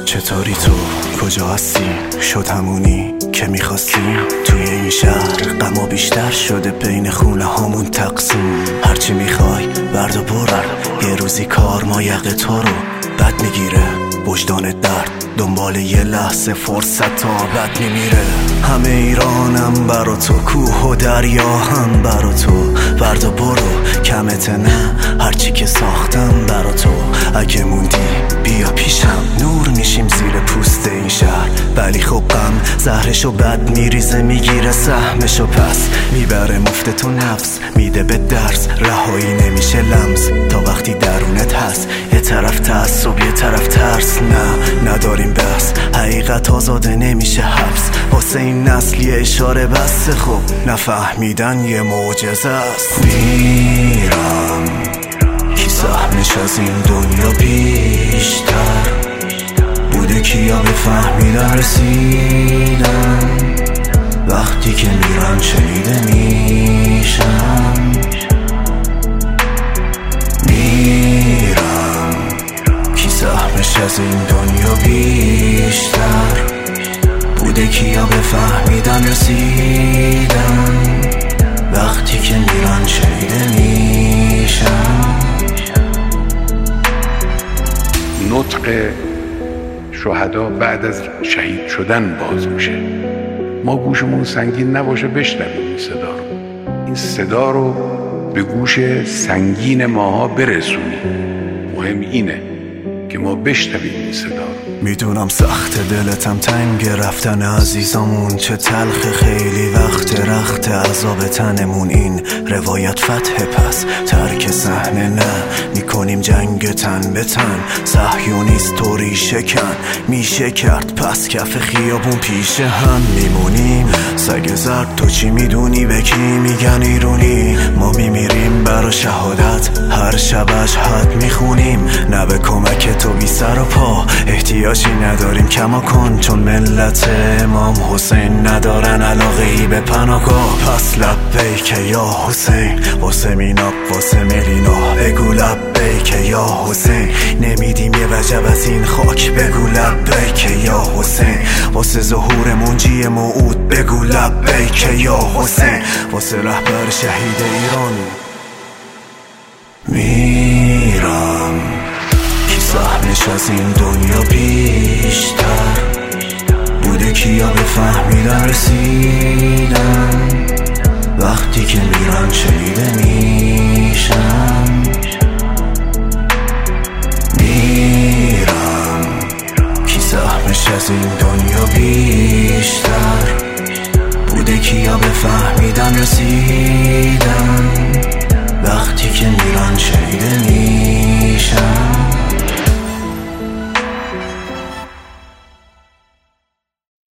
چطوری تو؟ کجا هستی؟ شد همونی که میخواستیم؟ توی این شهر غما بیشتر شده، بین خونه هامون تقسیم. هرچی میخوای برد و برو، یه روزی کار ما یقه تو رو بد میگیره، وجدان درد دنبال یه لحظه فرصت تا بد میمیره. همه ایرانم برا تو، کوه و دریا هم برا تو، برد و برو کمت نه، هرچی که ساختم برا تو. اگه موندی بیا پیشم، نور میشیم زیر پوست این شهر. ولی خب غم زهرشو بد میریزه، میگیره سهمشو، پس میبره مفتتو نفس، میده به درس رهایی نمیشه لمس. تا وقتی درونت هست یه طرف تعصب یه طرف ترس، نه نداریم بس، حقیقت آزاده نمیشه حبس. واسه این نسل یه اشاره بس، خب نفهمیدن یه معجزه است. میرم کی سهمش از این دنیا بیشتر بوده، کیا بفهمیدن رسیدن، وقتی که میرن شنیده میشم. میرم کی سهمش از این دنیا بیشتر بوده، کیا بفهمیدن رسیدن، وقتی که میرن شنیده میشم. نطق شهدا بعد از شهید شدن باز میشه. ما گوشمون سنگین نباشه بشنویم این صدا رو، این صدا رو به گوش سنگین ماها برسونیم. مهم اینه که ما بشنویم این صدا رو. میدونم سخت دلتم تنگ رفتن عزیزامون، چه تلخ خیلی وقت رخت عذاب تنمون. این روایت فتح پس ترک صحنه نه، میکنیم جنگ تن به تن، صهیونیست طوری شکن میشه کرد پس کف خیابون پیش هم میمونیم. سگ زرد تو چی میدونی، به کی میگن ایرونی؟ ما میمیریم برا شهادت، هر شب اشهد میخونیم، نه به کمک تو بی سر و پا احتیاجی نداریم کما کن، چون ملت امام حسین ندارن علاقه ای به پناهگاه. پس لبیک یا حسین، واسه میناب واسه ملینا بگو لبیک یا حسین، نمیدیم یه وجب از این خاک بگو لبیک یا حسین، واسه ظهور منجی موعود بگو لبیک یا حسین، واسه رهبر شهید ایران. میرم کی سهمش از این دنیا بیشتر بوده، کیا بفهمیدن رسیدن، وقتی که میرن شنیده میشم. میرم کی سهمش از این دنیا بیشتر بوده، کیا بفهمیدن رسیدن،